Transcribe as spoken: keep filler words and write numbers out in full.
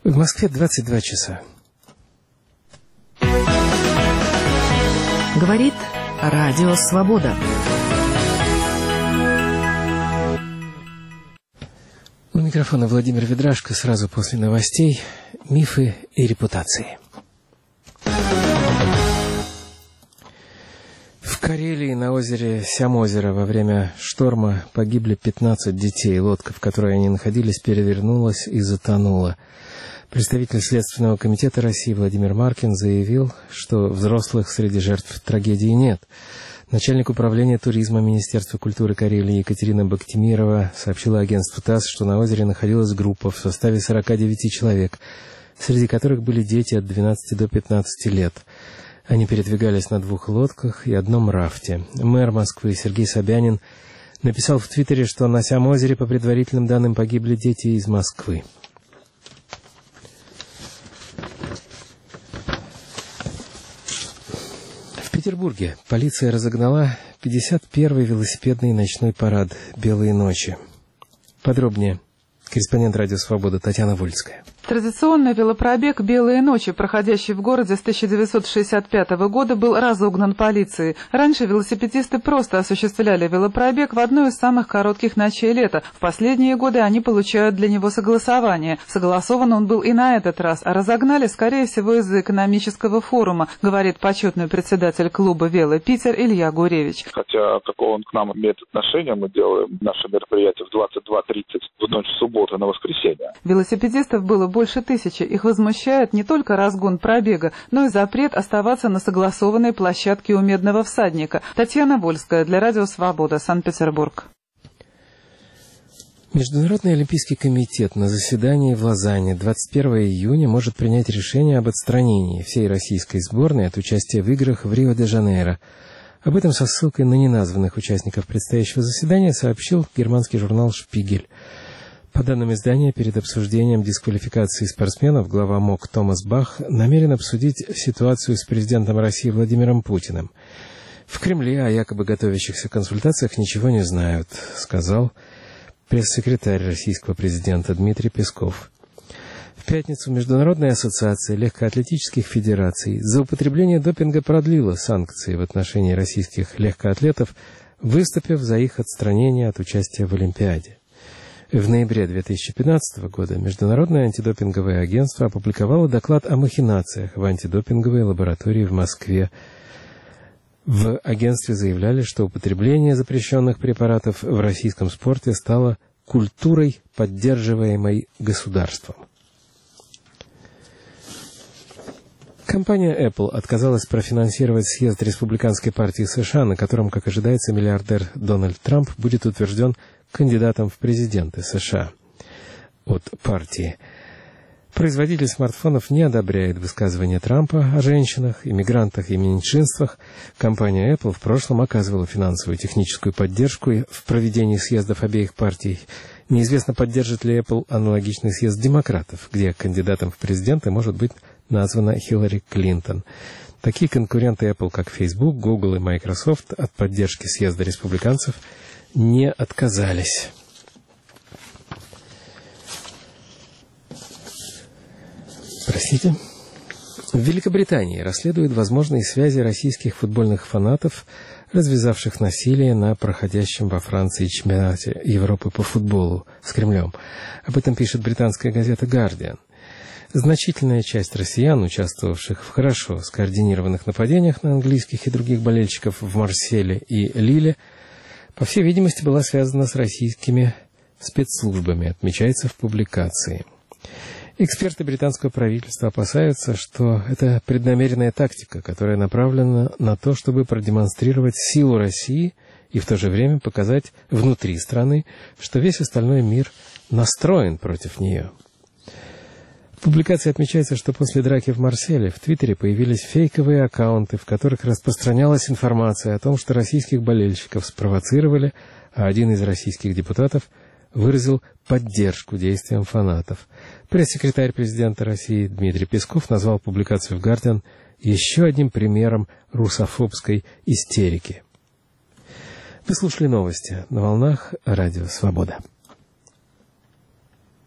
В Москве двадцать два часа. Говорит Радио Свобода. У микрофона Владимир Ведрашко. Сразу после новостей «Мифы и репутации». В Карелии на озере Сямозеро во время шторма погибли пятнадцать детей. Лодка, в которой они находились, перевернулась и затонула. Представитель Следственного комитета России Владимир Маркин заявил, что взрослых среди жертв трагедии нет. Начальник управления туризма Министерства культуры Карелии Екатерина Бактимирова сообщила агентству ТАСС, что на озере находилась группа в составе сорока девяти человек, среди которых были дети от двенадцати до пятнадцати лет. Они передвигались на двух лодках и одном рафте. Мэр Москвы Сергей Собянин написал в Твиттере, что на Сямозере, по предварительным данным, погибли дети из Москвы. В Петербурге полиция разогнала пятьдесят первый велосипедный ночной парад «Белые ночи». Подробнее корреспондент «Радио Свобода» Татьяна Вольская. Традиционный велопробег «Белые ночи», проходящий в городе с тысяча девятьсот шестьдесят пятого года, был разогнан полицией. Раньше велосипедисты просто осуществляли велопробег в одну из самых коротких ночей лета. В последние годы они получают для него согласование. Согласован он был и на этот раз, а разогнали, скорее всего, из-за экономического форума, говорит почетный председатель клуба «Вело Питер» Илья Гуревич. Хотя какое он к нам имеет отношение, мы делаем наше мероприятие в двадцать два тридцать в ночь субботы на воскресенье. Велосипедистов было больше тысячи. Их возмущает не только разгон пробега, но и запрет оставаться на согласованной площадке у Медного всадника. Татьяна Вольская для Радио Свобода, Санкт-Петербург. Международный олимпийский комитет на заседании в Лозанне двадцать первого июня может принять решение об отстранении всей российской сборной от участия в играх в Рио-де-Жанейро. Об этом со ссылкой на неназванных участников предстоящего заседания сообщил германский журнал «Шпигель». По данным издания, перед обсуждением дисквалификации спортсменов глава МОК Томас Бах намерен обсудить ситуацию с президентом России Владимиром Путиным. В Кремле о якобы готовящихся консультациях ничего не знают, сказал пресс-секретарь российского президента Дмитрий Песков. В пятницу Международная ассоциация легкоатлетических федераций за употребление допинга продлила санкции в отношении российских легкоатлетов, выступив за их отстранение от участия в Олимпиаде. В ноябре две тысячи пятнадцатого года Международное антидопинговое агентство опубликовало доклад о махинациях в антидопинговой лаборатории в Москве. В агентстве заявляли, что употребление запрещенных препаратов в российском спорте стало культурой, поддерживаемой государством. Компания Apple отказалась профинансировать съезд Республиканской партии США, на котором, как ожидается, миллиардер Дональд Трамп будет утвержден кандидатом в президенты США от партии. Производитель смартфонов не одобряет высказывания Трампа о женщинах, иммигрантах и меньшинствах. Компания Apple в прошлом оказывала финансовую и техническую поддержку в проведении съездов обеих партий. Неизвестно, поддержит ли Apple аналогичный съезд демократов, где кандидатом в президенты может быть названа Хиллари Клинтон. Такие конкуренты Apple, как Facebook, Google и Microsoft, от поддержки съезда республиканцев не отказались. Простите. В Великобритании расследуют возможные связи российских футбольных фанатов, развязавших насилие на проходящем во Франции чемпионате Европы по футболу с Кремлем. Об этом пишет британская газета «Гардиан». Значительная часть россиян, участвовавших в хорошо скоординированных нападениях на английских и других болельщиков в Марселе и Лиле, по всей видимости, была связана с российскими спецслужбами, отмечается в публикации. Эксперты британского правительства опасаются, что это преднамеренная тактика, которая направлена на то, чтобы продемонстрировать силу России и в то же время показать внутри страны, что весь остальной мир настроен против нее. В публикации отмечается, что после драки в Марселе в Твиттере появились фейковые аккаунты, в которых распространялась информация о том, что российских болельщиков спровоцировали, а один из российских депутатов выразил поддержку действиям фанатов. Пресс-секретарь президента России Дмитрий Песков назвал публикацию в «Гардиан» еще одним примером русофобской истерики. Вы слушали новости на волнах Радио Свобода.